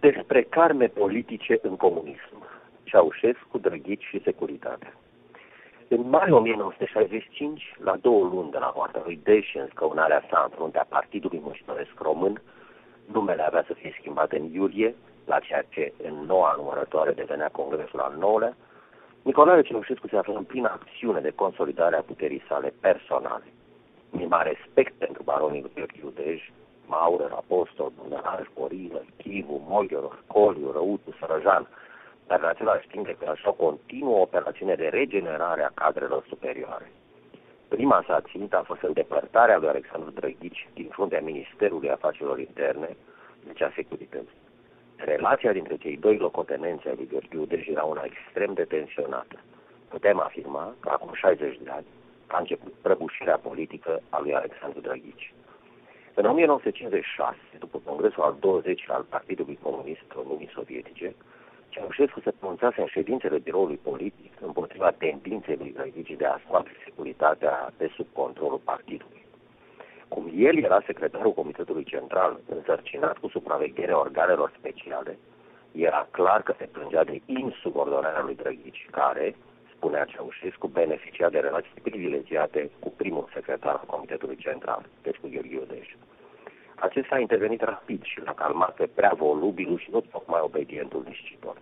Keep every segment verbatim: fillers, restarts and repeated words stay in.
Despre carne politice în comunism. Ceaușescu, Drăghici și securitatea. În mai o mie nouă sute șaizeci și cinci, la două luni de la moartea lui Dej și în scăunarea sa în fruntea Partidului Muncitoresc Român, numele avea să fie schimbat în iulie, la ceea ce în noua numărătoare devenea Congresul al nouălea, Nicolae Ceaușescu se află în plină acțiune de consolidare a puterii sale personale. Mima respect pentru baronii lui Gheorghiu Dej, Maurer, Apostol, Bunăraș, Borilă, Chivu, Moghiorov, Coliu, Răutu, Sărăjan, dar în același timp declanșa o continuă operațiune de regenerare a cadrelor superioare. Prima sa țintă a fost îndepărtarea lui Alexandru Drăghici din fruntea Ministerului Afacerilor Interne, de cea securității. Relația dintre cei doi locotenenți ai lui Gheorghiu Dej era una extrem de tensionată. Putem afirma că acum șaizeci de ani a început prăbușirea politică a lui Alexandru Drăghici. În o mie nouă sute cincizeci și șase, după Congresul al douăzecilea al Partidului Comunist României Sovietice, Ceaușescu se pronunțase în ședințele biroului politic împotriva tendinței lui Drăghici de a scoate securitatea de sub controlul partidului. Cum el era secretarul Comitetului Central însărcinat cu supravegherea organelor speciale, era clar că se plângea de insubordonarea lui Drăghici, care, spunea Ceaușescu, beneficia de relații privilegiate cu primul secretar al Comitetului Central, deci cu Gheorghiu Dej. Acesta a intervenit rapid și l-a calmat pe prea volubilul și nu tocmai obedientul Niscitor.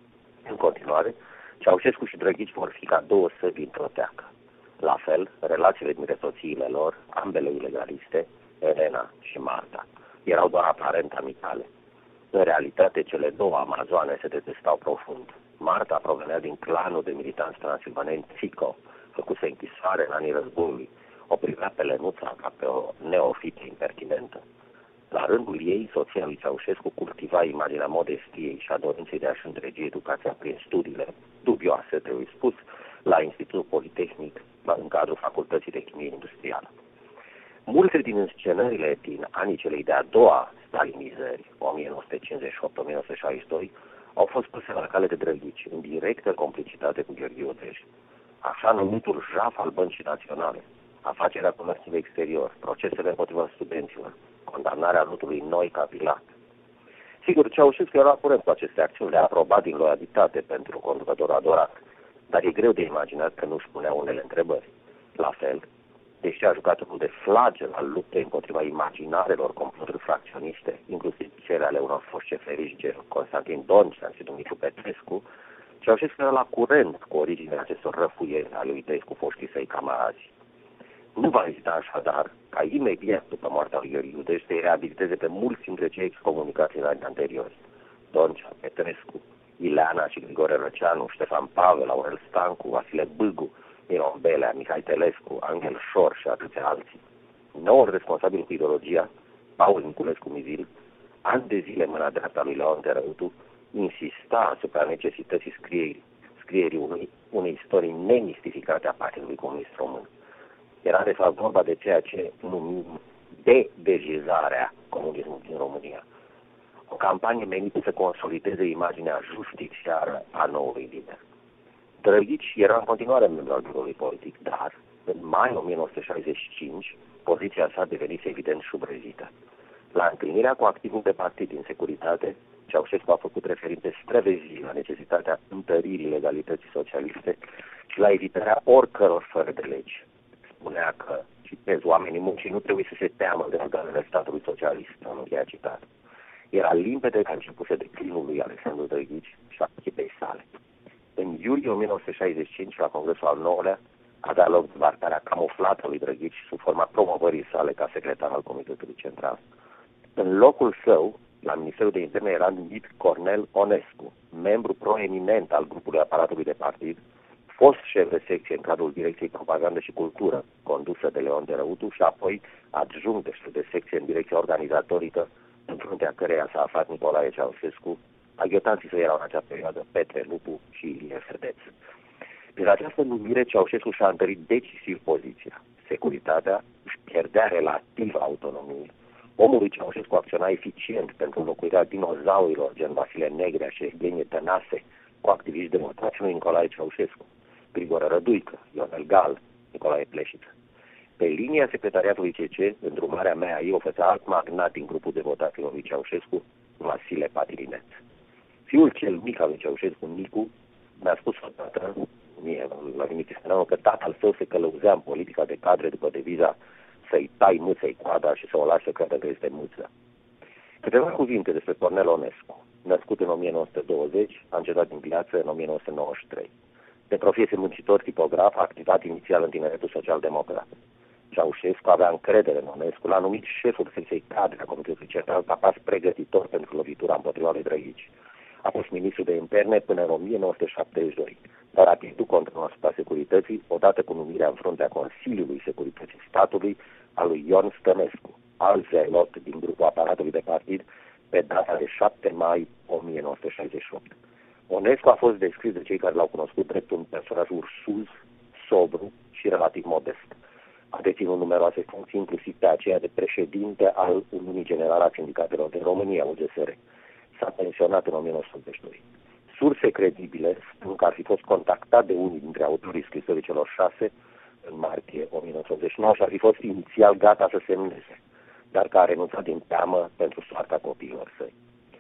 În continuare, Ceaușescu și Drăghici vor fi ca două săbi într-o teacă. La fel, relațiile dintre soțiile lor, ambele ilegaliste, Elena și Marta, erau doar aparent amicale. În realitate, cele două amazoane se detestau profund. Marta provenea din clanul de militanți transilvaneni Țico, făcuse închisoare în anii războiului, o privea pe Lenuța ca pe o neofită impertinentă. La rândul ei, soția lui Ceaușescu cultiva imaginea modestiei și a dorinței de a-și întregi educația prin studiile dubioase, trebuie spus, la Institutul Politehnic, în cadrul Facultății de Chimie Industrială. Multe din înscenările din anii celei de-a doua stalinizări, o mie nouă sute cincizeci și opt - o mie nouă sute șaizeci și doi, au fost puse la cale de Drăghici, în directă complicitate cu Gheorghiu Dej. Așa numitul jaf al Băncii Naționale, afacerea comerțului exterior, procesele împotriva studenților, condamnarea lutului Noi ca Pilat. Sigur, Ceaușescu era curent cu aceste acțiuni, le-a aprobat din loialitate pentru conducătorul adorat, dar e greu de imaginat că nu-și punea unele întrebări. La fel, deși a jucat unul de flagel al luptei împotriva imaginarelor comploturi fracționiste, inclusiv cele ale unor foști șeferiști gen Constantin Doncea și Dumitru Petrescu, Ceaușescu era la curent cu originea acestor răfuieri ale lui Dej cu foștii săi camarazi. Nu va ezita așadar ca imediat după moartea lui Gheorghiu Dej să-i reabiliteze pe mulți dintre cei excomunicați în anii anteriori. Doncea, Petrescu, Ileana și Grigore Răceanu, Ștefan Pavel, Aurel Stancu, Vasile Bâgu, Miron Belea, Mihai Telescu, Angel Șor și atâția alții. Noul responsabil cu ideologia, Paul Niculescu Mizil, ani de zile mâna dreapta lui Leonte Răutu, insista asupra necesității scrierii, scrierii unei, unei istorii nemistificate a Partidului Comunist Român. Era de fapt vorba de ceea ce numim de-dejizarea comunismului din România. O campanie menită să consolideze imaginea justiciară a noului lider. Drăghici era în continuare membru al biroului politic, dar în mai o mie nouă sute șaizeci și cinci poziția sa devenise evident șubrezită. La întâlnirea cu activul de partid din securitate, Ceaușescu a făcut referințe străvezii la necesitatea întăririi legalității socialiste și la evitarea oricăror fără de legi. Spunea că, citez, oamenii muncii nu trebuie să se teamă de organele statului socialist, am încheiat citat. Era limpede că a începuse declinul lui Alexandru Drăghici și a echipei sale. În iulie o mie nouă sute șaizeci și cinci, la Congresul al nouălea, avea loc dezbarcarea camuflată lui Drăghici sub forma promovării sale ca secretar al Comitetului Central. În locul său, la Ministerul de Interne, era numit Cornel Onescu, membru proeminent al grupului aparatului de partid, fost șef de secție în cadrul Direcției Propagandă și Cultură, condusă de Leon de Răutu, și apoi adjunct de șef de secție în Direcția Organizatorică, în fruntea căreia s-a aflat Nicolae Ceaușescu. Agiotanții săi erau în acea perioadă Petre Lupu și Ilie Ferdeț. Prin această numire, Ceaușescu și-a întărit decisiv poziția. Securitatea își pierdea relativ autonomie. Omul lui Ceaușescu acționa eficient pentru înlocuirea dinozaurilor gen Vasile Negrea și Evgenie Tănase cu activiști democrați lui Nicolae Ceaușescu, Grigore Răduică, Ionel Gal, Nicolae Pleșiță. Pe linia secretariatului C C, îndrumarea mea ei o făcea alt magnat din grupul de votaților lui Ceaușescu, Vasile Patilineț. Fiul cel mic al lui Ceaușescu, Nicu, mi-a spus odată, mie, la Dimitrie Stăneanu, că tatăl său se călăuzea în politica de cadre după deviza să-i tai mâței coada și să o lași să creadă că este mâță. Câteva cuvinte despre Cornel Onescu. Născut în o mie nouă sute douăzeci, a încetat din viață în o mie nouă sute nouăzeci și trei. De profesie muncitor tipograf, a activat inițial în Tineretul Social-Democrat. Ceaușescu avea încredere în Onescu, l-a numit șeful secției cadre a Comitetului Central ca pas pregătitor pentru lovitura împotriva lui Drăghici. A fost ministru de interne până în o mie nouă sute șaptezeci și doi, dar a pierdut controlul asupra securității odată cu numirea în fruntea Consiliului Securității Statului a lui Ion Stănescu, alt zelot din grupul aparatului de partid, pe data de șapte mai o mie nouă sute șaizeci și opt. Onescu a fost descris de cei care l-au cunoscut drept un personaj ursuz, sobru și relativ modest. A deținut numeroase funcții, inclusiv pe aceea de președinte al Uniunii Generale a Sindicatelor din România, U G S R. S-a pensionat în o mie nouă sute optzeci și doi. Surse credibile spun că ar fi fost contactat de unii dintre autorii scrisorii celor șase în martie o mie nouă sute optzeci și nouă și ar fi fost inițial gata să semneze, dar că a renunțat din teamă pentru soarta copiilor săi.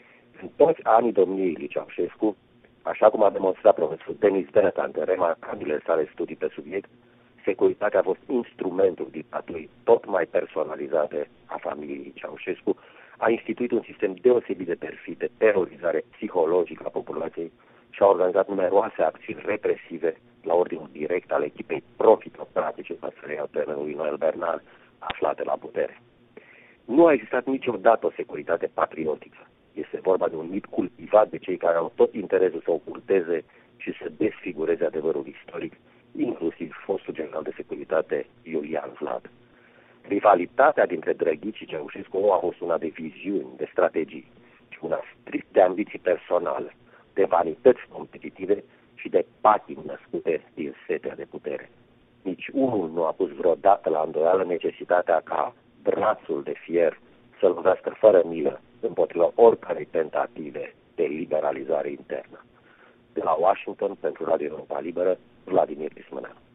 În toți anii domniei lui Ceaușescu, așa cum a demonstrat profesorul Denis Denetan în remarcabile sale studii pe subiect, securitatea a fost instrumentul dictaturii tot mai personalizate a familiei Ceaușescu, a instituit un sistem deosebit de perfid de terorizare psihologică a populației și a organizat numeroase acțiuni represive la ordinul direct al echipei profitocratice păsărei al premierului Noel Bernal, aflate la putere. Nu a existat niciodată o securitate patriotică. Este vorba de un mit cultivat de cei care au tot interesul să oculteze și să desfigureze adevărul istoric, inclusiv fostul general de securitate Iulian Vlad. Rivalitatea dintre Drăghici și Ceaușescu nu a fost una de viziuni, de strategii, ci una strict de ambiții personale, de vanități competitive și de patimi născute din setea de putere. Nici unul nu a pus vreodată la îndoială necesitatea ca brațul de fier să lovească fără milă împotriva oricărei tentative de liberalizare internă. De la Washington, pentru Radio Europa Liberă, Vladimir Pismăneanu.